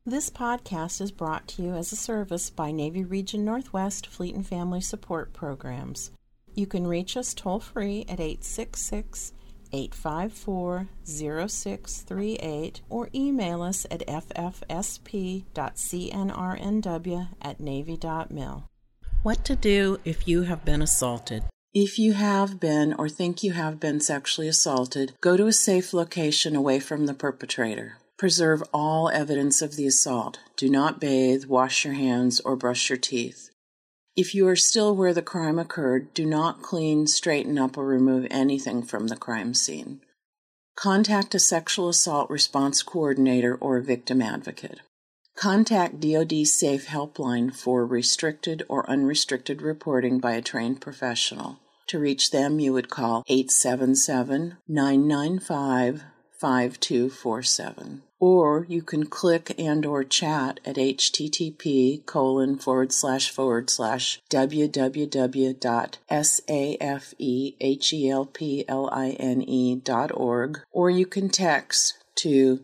This podcast is brought to you as a service by Navy Region Northwest Fleet and Family Support Programs. You can reach us toll-free at 866-854-0638 or email us at ffsp.cnrnw@navy.mil. What to do if you have been assaulted. If you have been or think you have been sexually assaulted, go to a safe location away from the perpetrator. Preserve all evidence of the assault. Do not bathe, wash your hands, or brush your teeth. If you are still where the crime occurred, do not clean, straighten up, or remove anything from the crime scene. Contact a sexual assault response coordinator or a victim advocate. Contact DoD Safe Helpline for restricted or unrestricted reporting by a trained professional. To reach them, you would call 877-995-5247. Or you can click and or chat at http://www.safehelpline.org, or you can text to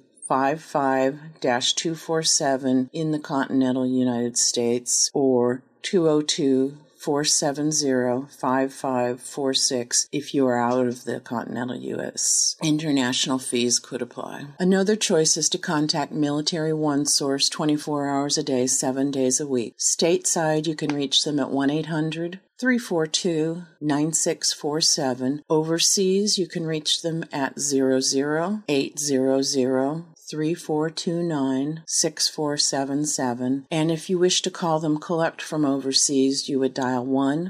55-247 in the continental United States or 202-470-5546 if you are out of the continental U.S. International fees could apply. Another choice is to contact Military One Source 24 hours a day, 7 days a week. Stateside, you can reach them at 1-800-342-9647. Overseas, you can reach them at 00-800-3429-6477. And if you wish to call them collect from overseas, you would dial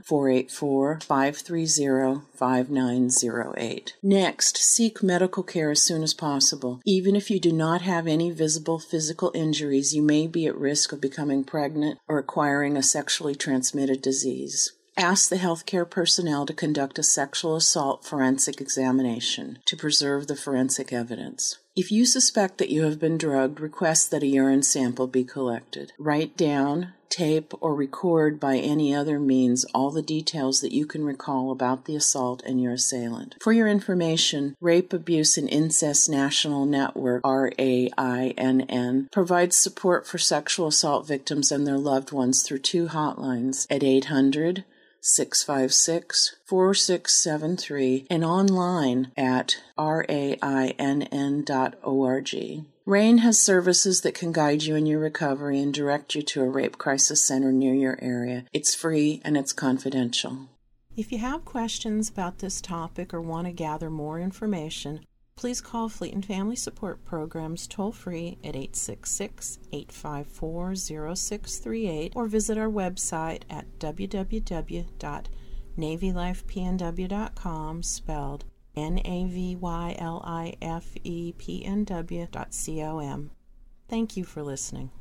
1-484-530-5908. Next, seek medical care as soon as possible. Even if you do not have any visible physical injuries, you may be at risk of becoming pregnant or acquiring a sexually transmitted disease. Ask the healthcare personnel to conduct a sexual assault forensic examination to preserve the forensic evidence. If you suspect that you have been drugged, request that a urine sample be collected. Write down, tape, or record by any other means all the details that you can recall about the assault and your assailant. For your information, Rape, Abuse, and Incest National Network, RAINN, provides support for sexual assault victims and their loved ones through 2 hotlines at 800-656-4673 and online at rainn.org. RAIN has services that can guide you in your recovery and direct you to a rape crisis center near your area. It's free and it's confidential. If you have questions about this topic or want to gather more information, please call Fleet and Family Support Programs toll-free at 866-854-0638 or visit our website at www.navylifepnw.com, spelled NAVYLIFEPNW.com. Thank you for listening.